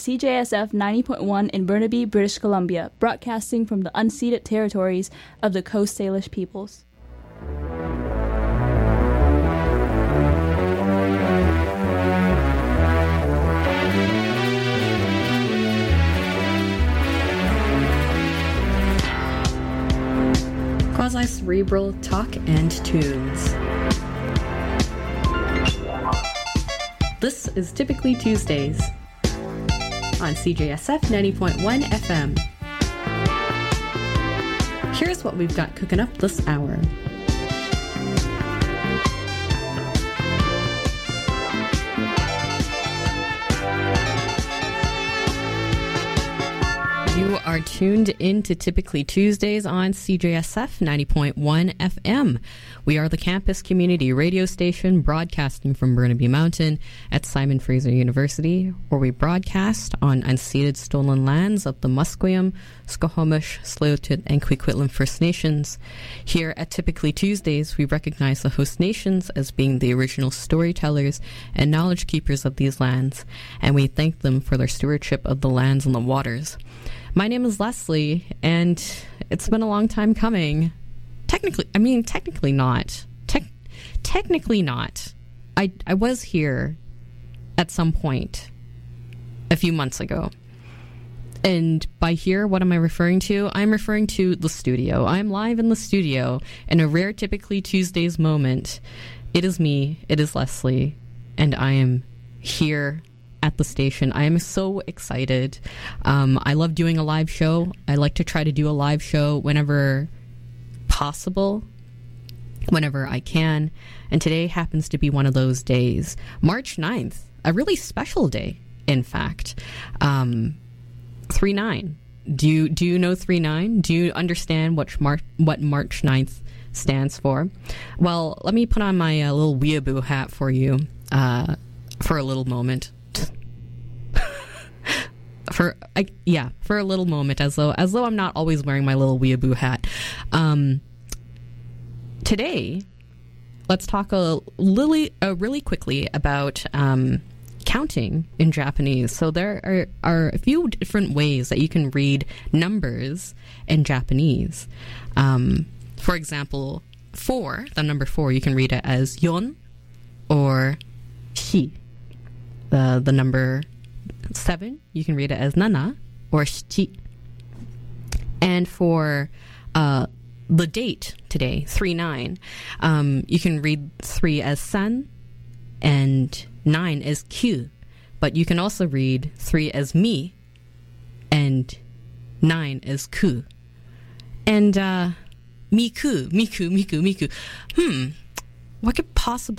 CJSF 90.1 in Burnaby, British Columbia, broadcasting from the unceded territories of the Coast Salish peoples. Quasi-cerebral talk and tunes. This is Typically Tuesdays on CJSF 90.1 FM. Here's what we've got cooking up this hour. You are tuned in to Typically Tuesdays on CJSF 90.1 FM. We are the campus community radio station broadcasting from Burnaby Mountain at Simon Fraser University, where we broadcast on unceded stolen lands of the Musqueam, Squamish, Tsleil-Waututh, and Coquitlam First Nations. Here at Typically Tuesdays, we recognize the host nations as being the original storytellers and knowledge keepers of these lands, and we thank them for their stewardship of the lands and the waters. My name is Leslie, and it's been a long time coming. Technically not. Technically not. I was here at some point a few months ago. And by here, what am I referring to? I'm referring to the studio. I'm live in the studio in a rare Typically Tuesdays moment. It is me, it is Leslie, and I am here at the station. I am so excited. I love doing a live show. I like to try to do a live show whenever possible, whenever I can. And today happens to be one of those days. March 9th, a really special day, in fact. 3/9. Do you know 3/9? Do you understand what March 9th stands for? Well, let me put on my little weeaboo hat for you for a little moment. For a little moment, as though I'm not always wearing my little weeaboo hat. Today, let's talk really quickly about counting in Japanese. So there are a few different ways that you can read numbers in Japanese. For example, 4, the number 4, you can read it as yon or shi. The number 7, you can read it as nana or shichi. And for the date today, 3/9, you can read 3 as san and 9 as kyu. But you can also read 3 as mi and 9 as ku. And miku. What could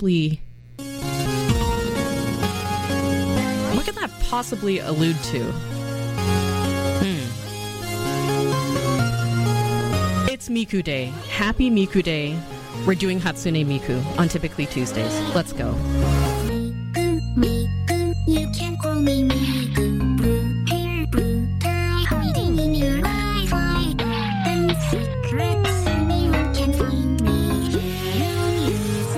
that possibly allude to? It's Miku Day. Happy Miku Day. We're doing Hatsune Miku on Typically Tuesdays. Let's go. Miku, you can call me Miku. Blue hair, blue tie, hiding in your Wi-Fi. And secrets, anyone can find me. You use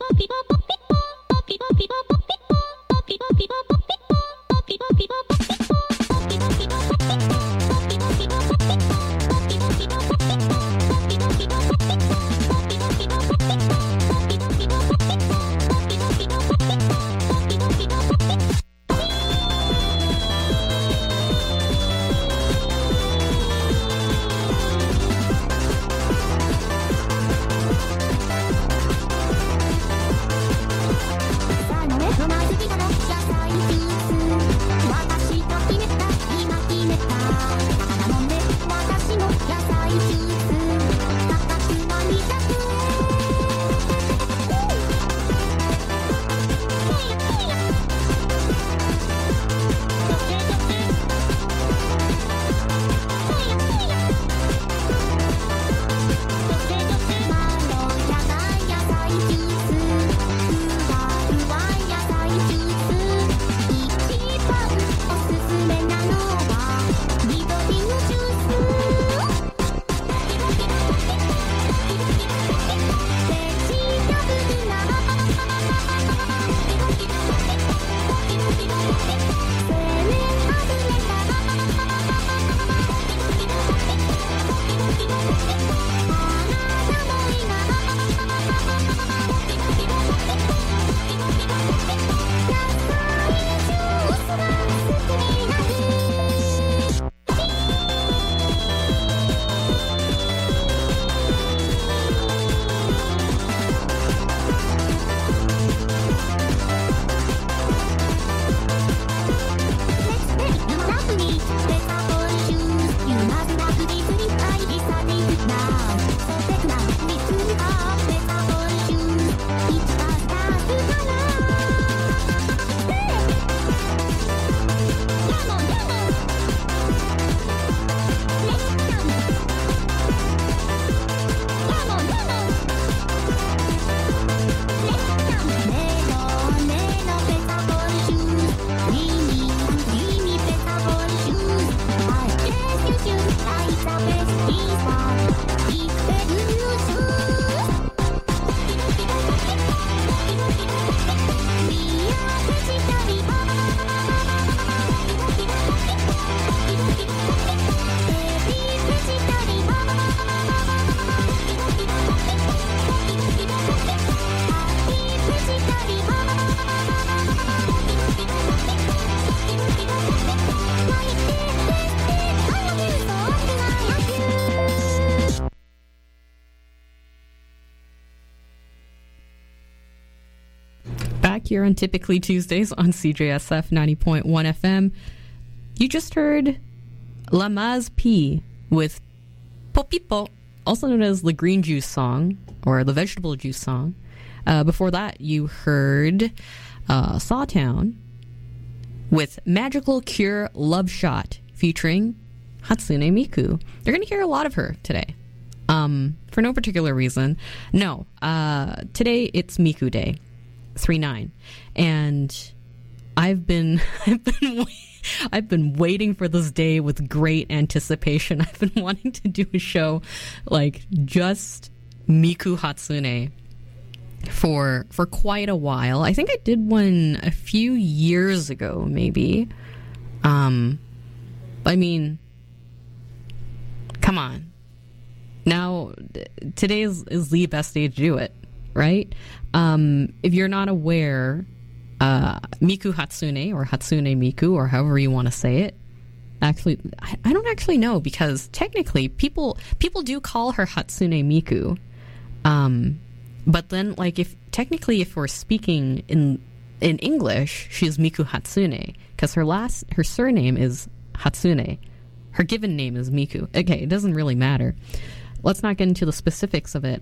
Here on Typically Tuesdays on CJSF 90.1 FM. You just heard La Maz P with Popipo, also known as the green juice song or the vegetable juice song. Before that, you heard Sawtown with Magical Cure Love Shot featuring Hatsune Miku. You're going to hear a lot of her today. For no particular reason. No, today it's Miku Day. 3/9, and I've been waiting for this day with great anticipation. I've been wanting to do a show like just Miku Hatsune for quite a while. I think I did one a few years ago, maybe. I mean, come on. Now, today is the best day to do it, right? If you're not aware, Miku Hatsune or Hatsune Miku or however you want to say it, actually, I don't actually know, because technically people do call her Hatsune Miku. But then, like, if we're speaking in English, she's Miku Hatsune, because her surname is Hatsune. Her given name is Miku. Okay, it doesn't really matter. Let's not get into the specifics of it.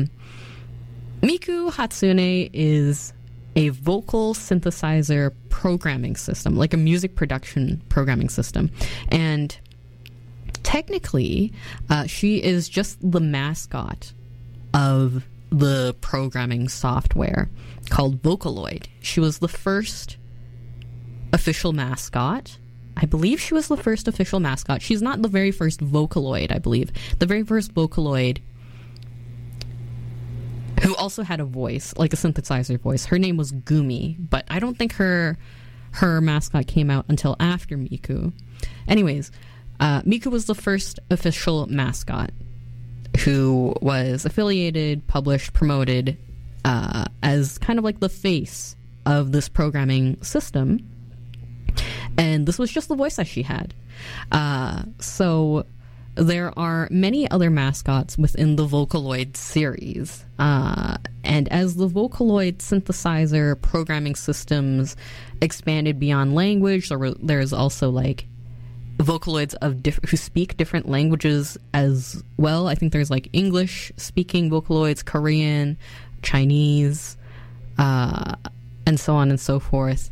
Miku Hatsune is a vocal synthesizer programming system, like a music production programming system. And technically, she is just the mascot of the programming software called Vocaloid. She was the first official mascot. I believe she was the first official mascot. She's not the very first Vocaloid, I believe. The very first Vocaloid who also had a voice, like a synthesizer voice. Her name was Gumi, but I don't think her mascot came out until after Miku. Anyways, Miku was the first official mascot who was affiliated, published, promoted as kind of like the face of this programming system. And this was just the voice that she had. So there are many other mascots within the Vocaloid series. And as the Vocaloid synthesizer programming systems expanded beyond language, there's also like Vocaloids who speak different languages as well. I think there's like English speaking Vocaloids, Korean, Chinese, and so on and so forth.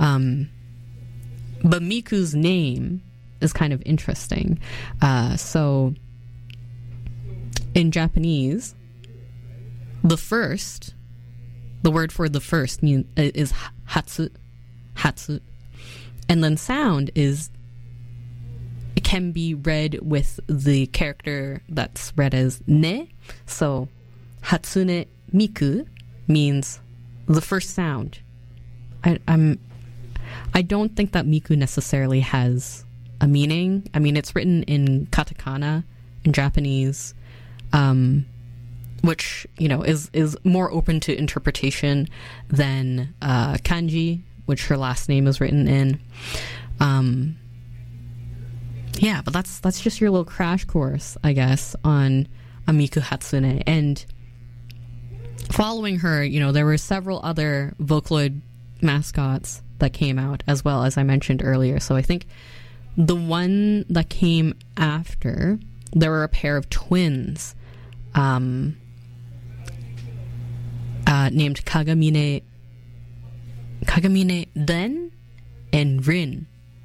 But Miku's name is kind of interesting. So in Japanese, the word for the first is hatsu, and then sound it can be read with the character that's read as ne. So Hatsune Miku means the first sound. I don't think that Miku necessarily has a meaning. I mean, it's written in katakana in Japanese, which, is more open to interpretation than kanji, which her last name is written in. Yeah, but that's just your little crash course, I guess, on Miku Hatsune. And following her, there were several other Vocaloid mascots that came out as well, as I mentioned earlier. So I think the one that came after, there were a pair of twins named Kagamine Den and Rin.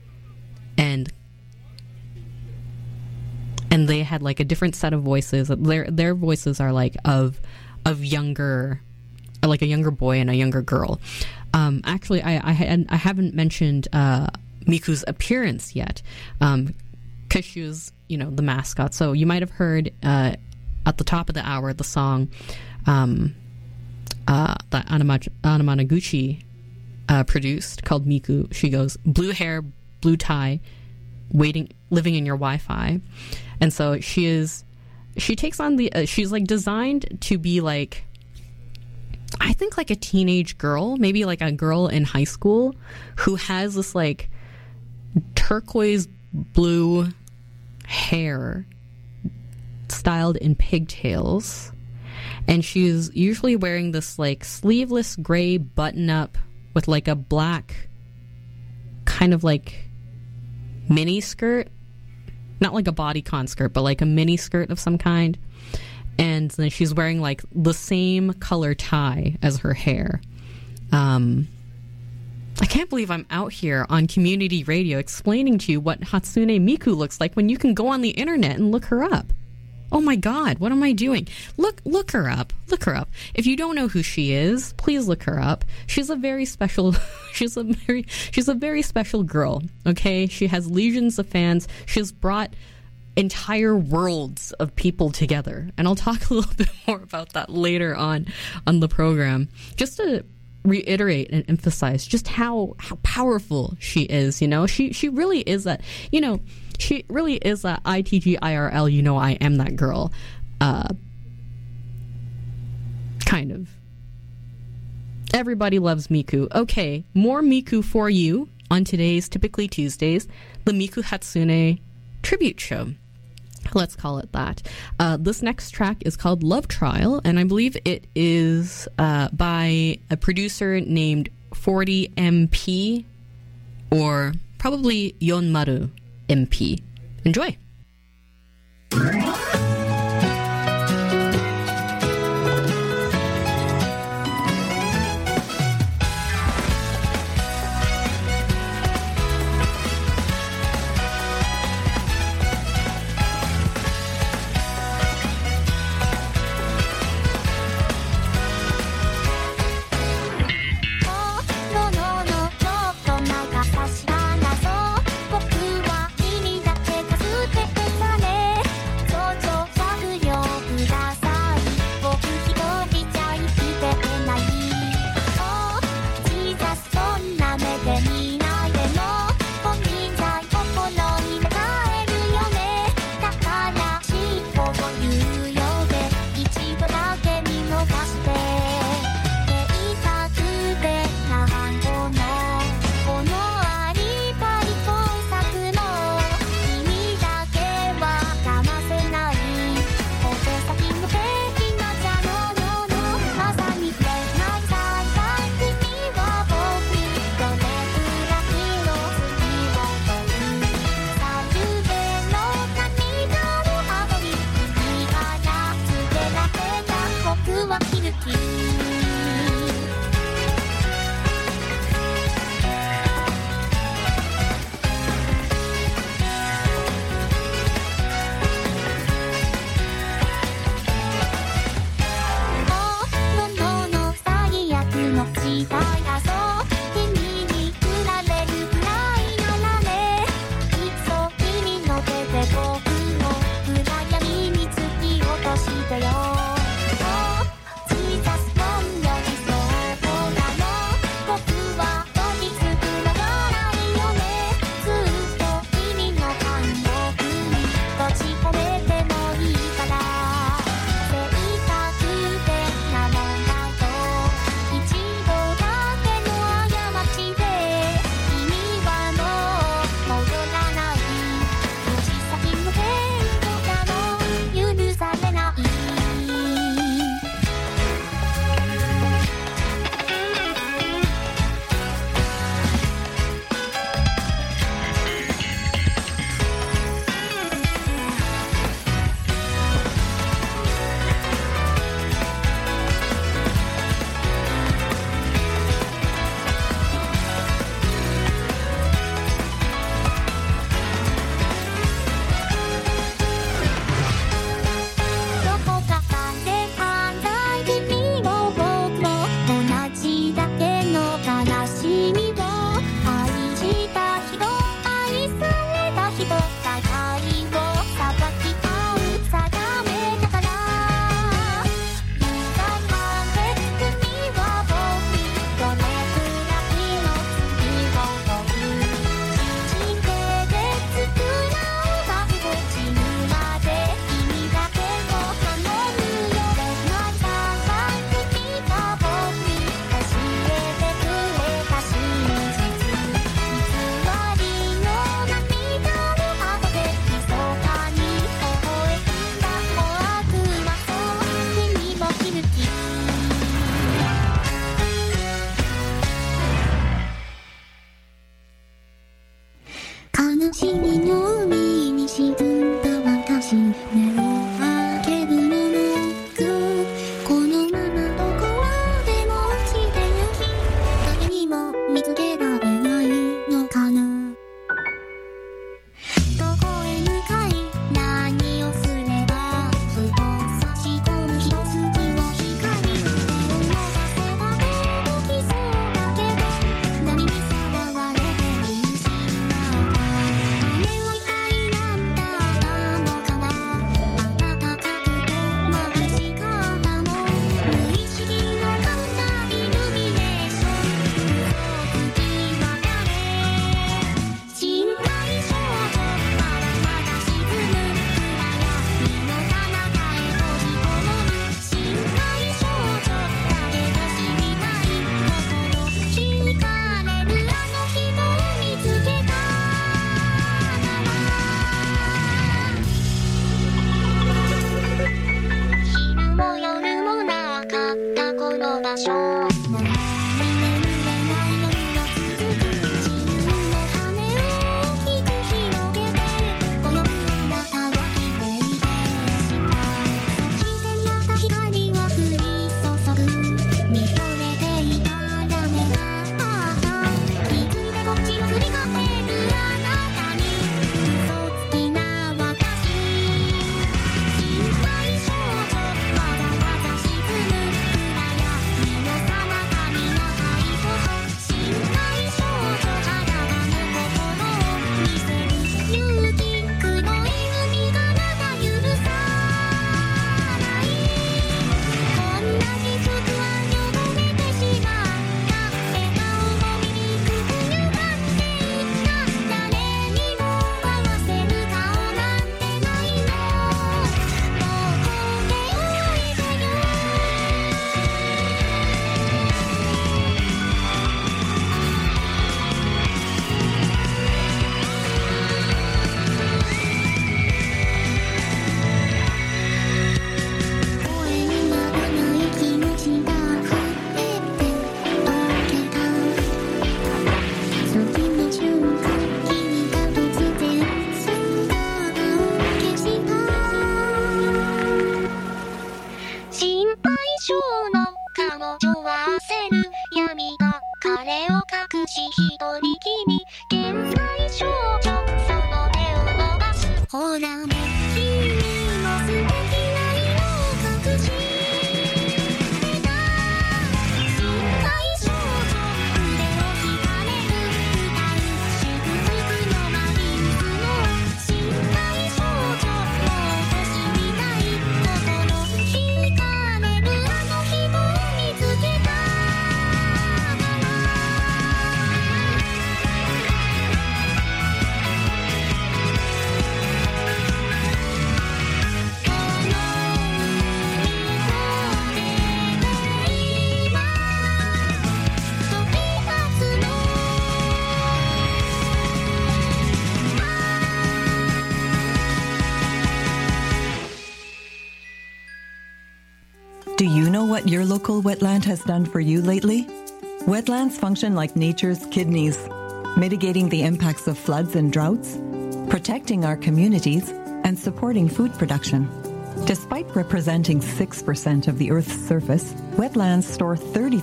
And they had like a different set of voices. Their voices are like of younger, like a younger boy and a younger girl. Actually, I haven't mentioned Miku's appearance yet, because she was, the mascot. So you might have heard at the top of the hour the song that Anamanaguchi produced called Miku. She goes, blue hair, blue tie, living in your Wi-Fi. And so she takes on she's like designed to be like, I think like a teenage girl, maybe like a girl in high school who has this like turquoise blue hair styled in pigtails. And she's usually wearing this like sleeveless gray button up with like a black kind of like mini skirt. Not like a bodycon skirt, but like a mini skirt of some kind. And then she's wearing like the same color tie as her hair. I can't believe I'm out here on community radio explaining to you what Hatsune Miku looks like when you can go on the internet and look her up. Oh my God, what am I doing? Look her up. Look her up. If you don't know who she is, please look her up. She's a very special she's a very special girl, okay? She has legions of fans. She's brought entire worlds of people together. And I'll talk a little bit more about that later on the program. Just to reiterate and emphasize just how powerful she is, She really is that, she really is that ITGIRL, I am that girl. Kind of. Everybody loves Miku. Okay, more Miku for you on today's Typically Tuesdays, the Miku Hatsune tribute show. Let's call it that. This next track is called Love Trial, and I believe it is by a producer named 40MP, or probably Yonmaru MP. Enjoy. この場所 Do you know what your local wetland has done for you lately? Wetlands function like nature's kidneys, mitigating the impacts of floods and droughts, protecting our communities, and supporting food production. Despite representing 6% of the Earth's surface, wetlands store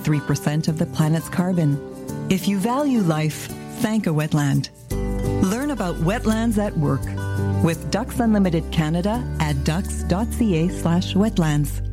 33% of the planet's carbon. If you value life, thank a wetland. Learn about wetlands at work with Ducks Unlimited Canada at ducks.ca/wetlands.